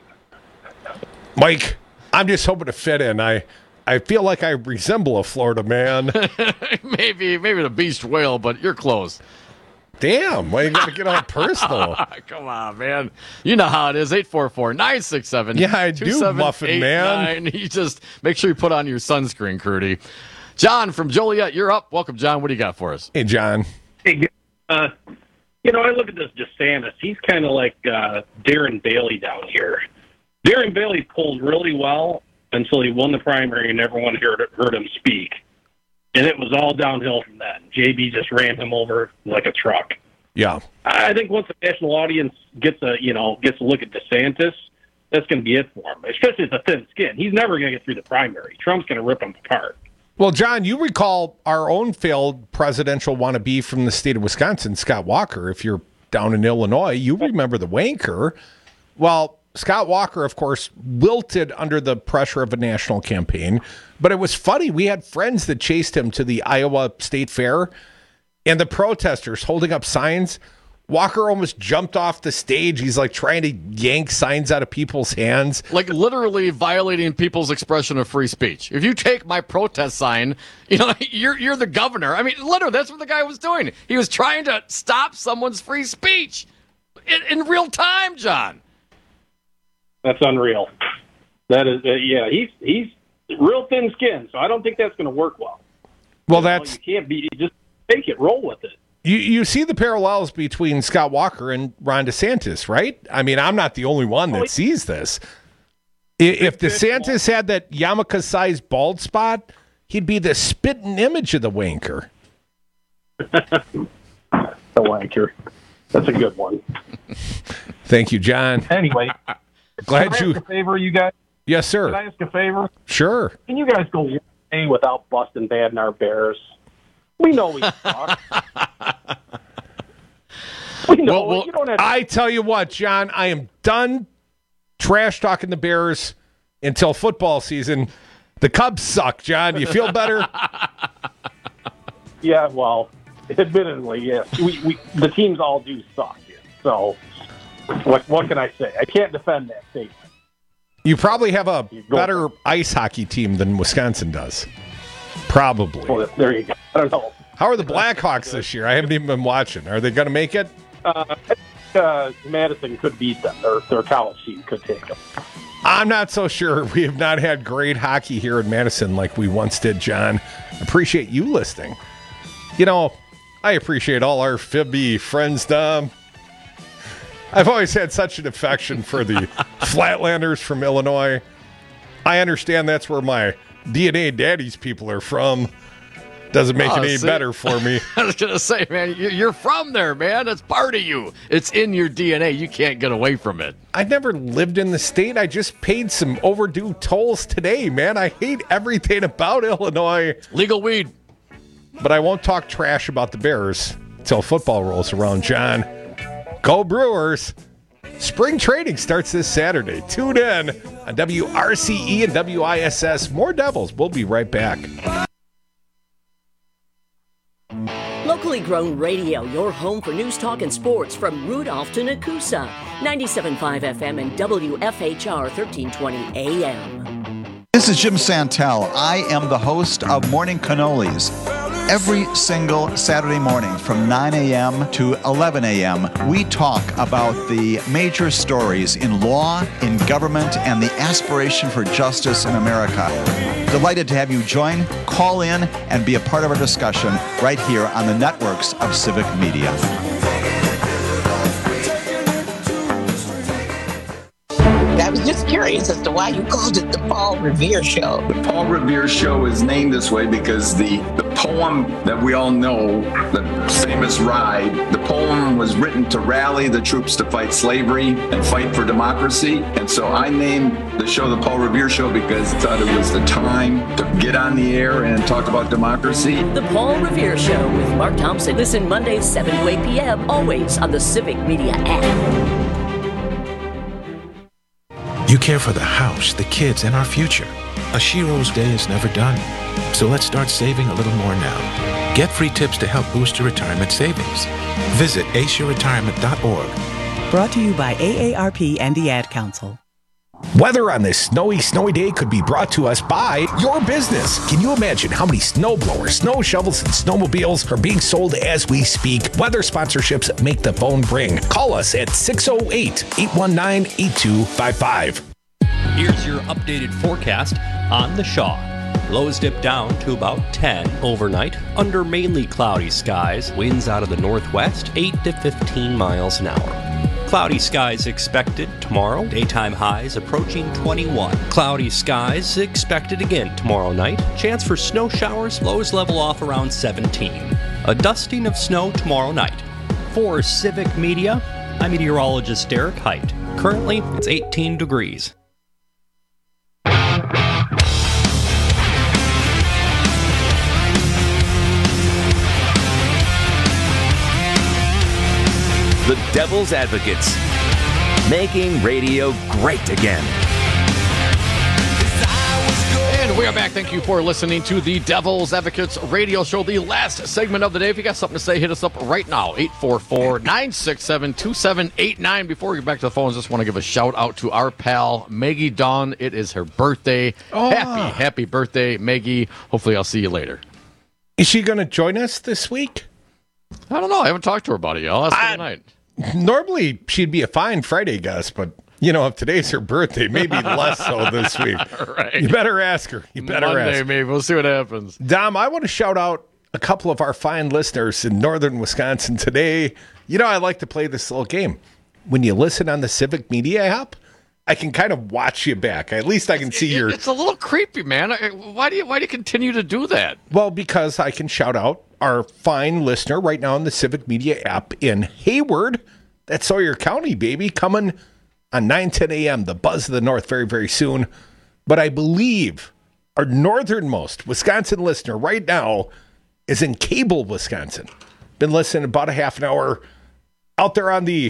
Mike, I'm just hoping to fit in. I feel like I resemble a Florida man. maybe the beast whale, but you're close. Damn, why you got to get all personal? Come on, man. You know how it is. 844-967. Yeah, I do, Muffin Man. You just make sure you put on your sunscreen, Crudy. John from Joliet, you're up. Welcome, John. What do you got for us? Hey, John. Hey, I look at this DeSantis. He's kind of like Darren Bailey down here. Darren Bailey pulled really well until he won the primary and everyone heard him speak. And it was all downhill from that. JB just ran him over like a truck. Yeah. I think once the national audience gets a look at DeSantis, that's going to be it for him, especially at the thin skin. He's never going to get through the primary. Trump's going to rip him apart. Well, John, you recall our own failed presidential wannabe from the state of Wisconsin, Scott Walker. If you're down in Illinois, you remember the wanker. Well, Scott Walker, of course, wilted under the pressure of a national campaign. But it was funny. We had friends that chased him to the Iowa State Fair, and the protesters holding up signs. Walker almost jumped off the stage. He's like trying to yank signs out of people's hands. Like literally violating people's expression of free speech. If you take my protest sign, you're the governor. I mean, literally, that's what the guy was doing. He was trying to stop someone's free speech in real time, John. That's unreal. That is, he's real thin skin, so I don't think that's going to work well. Well, you can't just take it, roll with it. You see the parallels between Scott Walker and Ron DeSantis, right? I mean, I'm not the only one that sees this. If DeSantis had that yarmulke-sized bald spot, he'd be the spitting image of the wanker. The wanker. That's a good one. Thank you, John. Anyway, glad can I ask a favor, you guys? Yes, sir. Can I ask a favor? Sure. Can you guys go one day without busting bad in our Bears? We know we suck. Well, I tell you what, John, I am done trash talking the Bears until football season. The Cubs suck, John. You feel better? Yeah, well, admittedly, yes. We the teams all do suck. So, what can I say? I can't defend that statement. You probably have a better ice hockey team than Wisconsin does. Probably. Well, there you go. I don't know. How are the Blackhawks this year? I haven't even been watching. Are they going to make it? Madison could beat them. Their college team could take them. I'm not so sure. We have not had great hockey here in Madison like we once did, John. Appreciate you listening. I appreciate all our Fibby friends, Dom. I've always had such an affection for the Flatlanders from Illinois. I understand that's where my DNA daddy's people are from. Doesn't make it any better for me. I was going to say, man, you're from there, man. That's part of you. It's in your DNA. You can't get away from it. I never lived in the state. I just paid some overdue tolls today, man. I hate everything about Illinois. Legal weed. But I won't talk trash about the Bears until football rolls around, John. Go Brewers. Spring training starts this Saturday. Tune in on WRCE and WISS. More Devils. We'll be right back. Locally grown radio, your home for news, talk, and sports from Rudolph to Nakusa. 97.5 FM and WFHR 1320 AM. This is Jim Santel. I am the host of Morning Cannolis. Every single Saturday morning from 9 a.m. to 11 a.m., we talk about the major stories in law, in government, and the aspiration for justice in America. Delighted to have you join, call in, and be a part of our discussion right here on the networks of Civic Media. I was just curious as to why you called it the Paul Revere Show. The Paul Revere Show is named this way because the poem that we all know, the famous Ride, the poem was written to rally the troops to fight slavery and fight for democracy. And so I named the show the Paul Revere Show because I thought it was the time to get on the air and talk about democracy. The Paul Revere Show with Mark Thompson. Listen Mondays 7 to 8 p.m. always on the Civic Media app. You care for the house, the kids, and our future. A Shiro's day is never done. So let's start saving a little more now. Get free tips to help boost your retirement savings. Visit aceyourretirement.org. Brought to you by AARP and the Ad Council. Weather on this snowy day could be brought to us by your business. Can you imagine how many snow blowers, snow shovels, and snowmobiles are being sold as we speak? Weather sponsorships make the phone ring. Call us at 608-819-8255. Here's your updated forecast on the Shaw. Lows dip down to about 10 overnight under mainly cloudy skies. Winds out of the northwest, 8 to 15 miles an hour. Cloudy skies expected tomorrow. Daytime highs approaching 21. Cloudy skies expected again tomorrow night. Chance for snow showers. Lows level off around 17. A dusting of snow tomorrow night. For Civic Media, I'm meteorologist Derek Height. Currently, it's 18 degrees. The Devil's Advocates, making radio great again. And we are back. Thank you for listening to the Devil's Advocates radio show, the last segment of the day. If you got something to say, hit us up right now, 844-967-2789. Before we get back to the phones, just want to give a shout out to our pal, Maggie Dawn. It is her birthday. Oh. Happy birthday, Maggie. Hopefully I'll see you later. Is she going to join us this week? I don't know. I haven't talked to her about it yet. I'll ask her tonight. Normally, she'd be a fine Friday guest, but, if today's her birthday, maybe less so this week. Right. You better ask her. Monday, maybe. We'll see what happens. Dom, I want to shout out a couple of our fine listeners in northern Wisconsin today. I like to play this little game. When you listen on the Civic Media app, I can kind of watch you back. At least I can see your... It's a little creepy, man. Why do you continue to do that? Well, because I can shout out our fine listener right now in the Civic Media app in Hayward. That's Sawyer County, baby, coming on 9:10 a.m., the Buzz of the North, very, very soon. But I believe our northernmost Wisconsin listener right now is in Cable, Wisconsin. Been listening about a half an hour out there on the...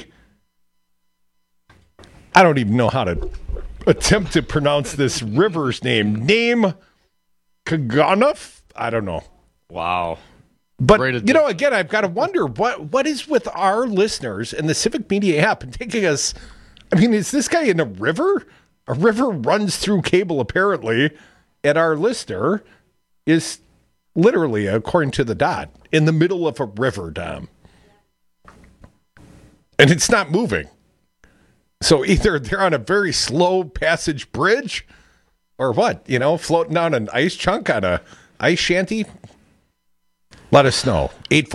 I don't even know how to attempt to pronounce this river's name. Kaganoff? I don't know. Wow. But, again, I've got to wonder what is with our listeners and the Civic Media app and taking us... I mean, is this guy in a river? A river runs through Cable, apparently, and our listener is literally, according to the dot, in the middle of a river, Dom. And it's not moving. So either they're on a very slow passage bridge or what? Floating down an ice chunk on a ice shanty? Let us know.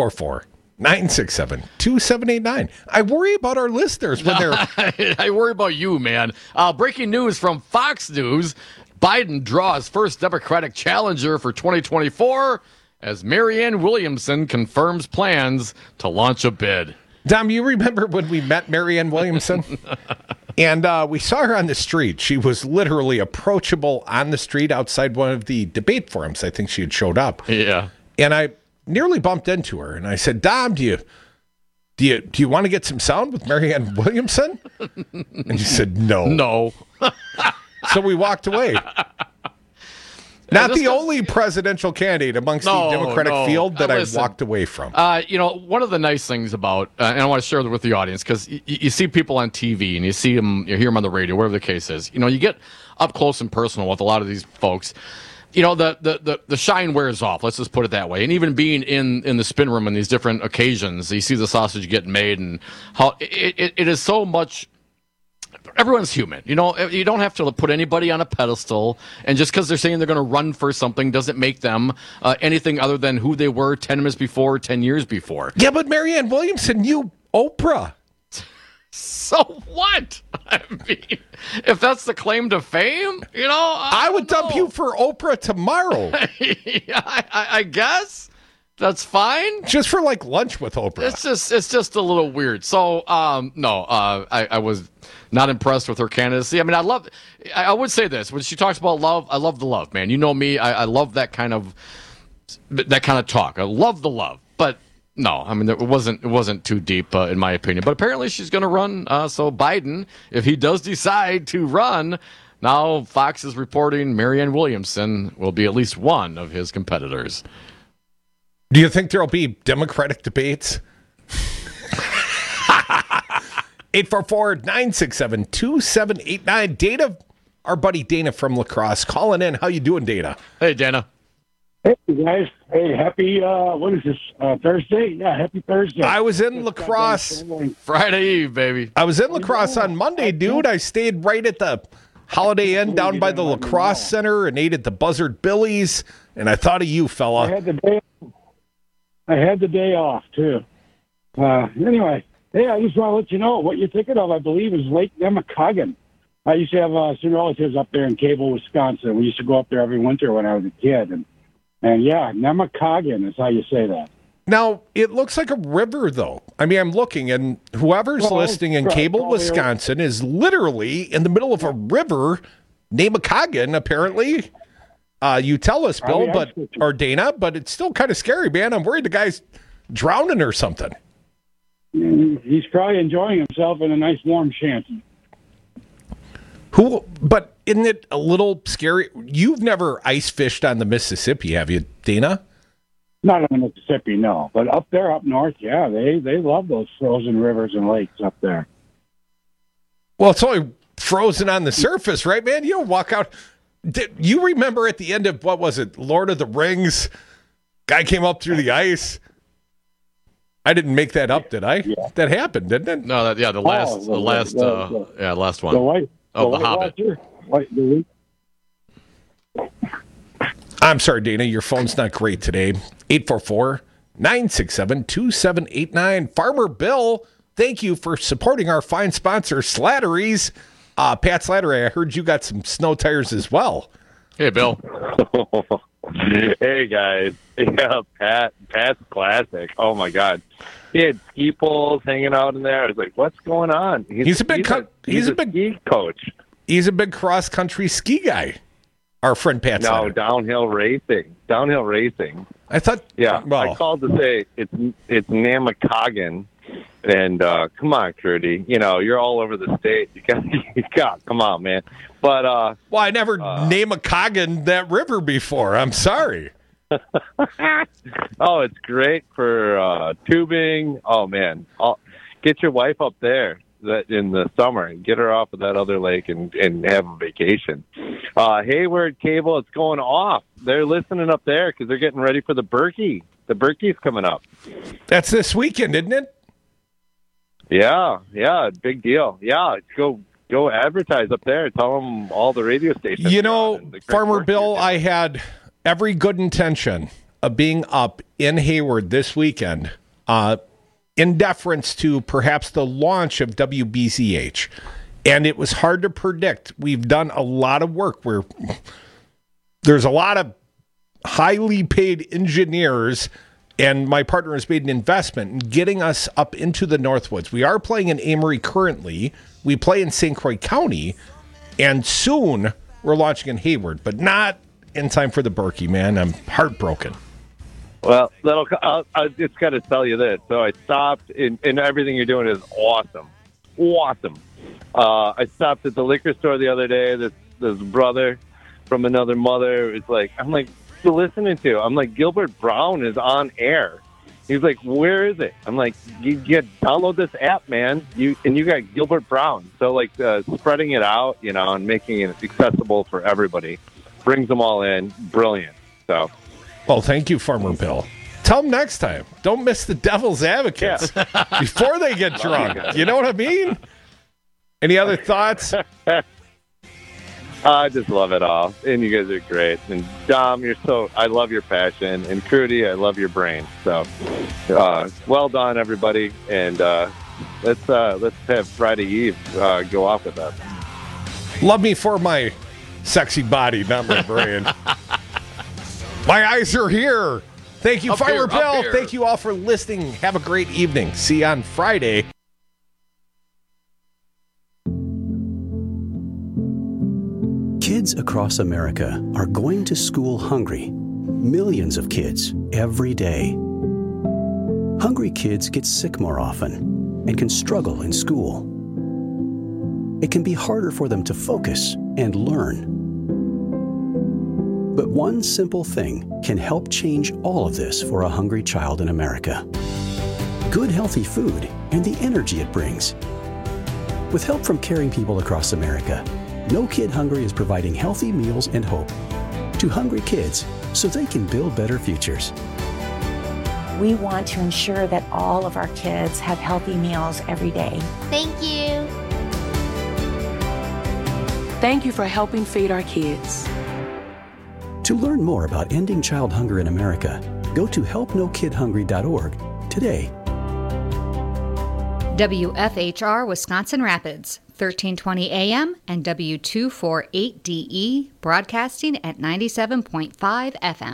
844-967-2789. I worry about our listeners when they're... I worry about you, man. Breaking news from Fox News. Biden draws first Democratic challenger for 2024 as Marianne Williamson confirms plans to launch a bid. Dom, you remember when we met Marianne Williamson? And we saw her on the street. She was literally approachable on the street outside one of the debate forums. I think she had showed up. Yeah. And I nearly bumped into her. And I said, Dom, do you want to get some sound with Marianne Williamson? And she said, no. No. So we walked away. Not the only presidential candidate amongst the Democratic field that I walked away from. One of the nice things about, and I want to share that with the audience, because you see people on TV and you see them, you hear them on the radio, whatever the case is. You get up close and personal with a lot of these folks. The shine wears off. Let's just put it that way. And even being in the spin room on these different occasions, you see the sausage getting made and how it is so much. Everyone's human. You don't have to put anybody on a pedestal, and just because they're saying they're going to run for something doesn't make them anything other than who they were 10 minutes before, 10 years before. Yeah, but Marianne Williamson knew Oprah. So what? I mean, if that's the claim to fame, I would dump you for Oprah tomorrow. I guess. That's fine. Just for lunch with Oprah. It's just a little weird. So I was not impressed with her candidacy. I mean, I would say this when she talks about love. I love the love, man. You know me. I love that kind of talk. I love the love, but No, I mean, it wasn't too deep, in my opinion. But apparently she's going to run. So Biden, if he does decide to run, now Fox is reporting Marianne Williamson will be at least one of his competitors. Do you think there'll be Democratic debates? 844-967-2789. Dana, our buddy Dana from La Crosse, calling in. How you doing, Dana? Hey, Dana. Hey, guys. Hey, happy, what is this, Thursday? Yeah, happy Thursday. I was in La Crosse. Friday Eve, baby. I was in La Crosse on Monday, dude. I stayed right at the Holiday Inn down by the La Crosse Center and ate at the Buzzard Billy's, and I thought of you, fella. I had the day off, too. Anyway, hey, I just want to let you know what you're thinking of, I believe, is Lake Nemacolin. I used to have some relatives up there in Cable, Wisconsin. We used to go up there every winter when I was a kid. And yeah, Nemacolin is how you say that. Now, it looks like a river, though. I mean, I'm looking, and whoever's listening in Cable, Wisconsin, is literally in the middle of a river, Nemacolin, apparently. You tell us, Bill, or Dana, but it's still kind of scary, man. I'm worried the guy's drowning or something. He's probably enjoying himself in a nice warm shanty. But isn't it a little scary? You've never ice fished on the Mississippi, have you, Dana? Not on the Mississippi, no. But up there, up north, yeah, they love those frozen rivers and lakes up there. Well, it's only frozen on the surface, right, man? You don't walk out. You remember at the end of, what was it, Lord of the Rings? Guy came up through the ice. I didn't make that up, did I? Yeah. That happened, didn't it? No, the last one. The Hobbit. I'm sorry, Dana, your phone's not great today. 844-967-2789. Farmer Bill, thank you for supporting our fine sponsor, Slattery's. Pat Slattery, I heard you got some snow tires as well. Hey, Bill. Hey, guys. Yeah, Pat's classic. Oh, my God. He had ski poles hanging out in there. I was like, what's going on? He's a big ski coach. He's a big cross-country ski guy, our friend Pat Slattery. No, downhill racing. I thought... Yeah, well, I called to say it's Nemacolin. And come on, Curdy. You know, you're all over the state. You got come on, man. But well, I never Nemacolin that river before. I'm sorry. Oh, it's great for tubing. Oh man, get your wife up there in the summer and get her off of that other lake and have a vacation. Hayward Cable, it's going off. They're listening up there because they're getting ready for the Berkey. The Berkey's coming up. That's this weekend, isn't it? Yeah, big deal. Yeah, go advertise up there. Tell them all the radio stations. You know, Farmer Bill, I had every good intention of being up in Hayward this weekend in deference to perhaps the launch of WBZH. And it was hard to predict. We've done a lot of work where there's a lot of highly paid engineers, and my partner has made an investment in getting us up into the Northwoods. We are playing in Amory currently. We play in St. Croix County, and soon we're launching in Hayward, but not in time for the Berkey, man. I'm heartbroken. Well, I just got to tell you this. So I stopped, and everything you're doing is awesome. I stopped at the liquor store the other day. This brother from another mother is like, I'm like, listening to. I'm like, Gilbert Brown is on air. He's like, where is it? I'm like, you download this app, man. You got Gilbert Brown. So like spreading it out, you know, and making it accessible for everybody brings them all in. Brilliant. So, well, thank you, Farmer Bill. Tell them next time. Don't miss the Devil's Advocates before they get drunk. You know what I mean? Any other thoughts? I just love it all, and you guys are great. And Dom, I love your passion, and Crudy, I love your brain. So, well done, everybody, and let's have Friday Eve go off with that. Love me for my sexy body, not my brain. My eyes are here. Thank you, Farmer Bill. Thank you all for listening. Have a great evening. See you on Friday. Kids across America are going to school hungry. Millions of kids every day. Hungry kids get sick more often and can struggle in school. It can be harder for them to focus and learn. But one simple thing can help change all of this for a hungry child in America. Good, healthy food and the energy it brings. With help from caring people across America, No Kid Hungry is providing healthy meals and hope to hungry kids so they can build better futures. We want to ensure that all of our kids have healthy meals every day. Thank you. Thank you for helping feed our kids. To learn more about ending child hunger in America, go to helpnokidhungry.org today. WFHR Wisconsin Rapids, 1320 AM and W248DE, broadcasting at 97.5 FM.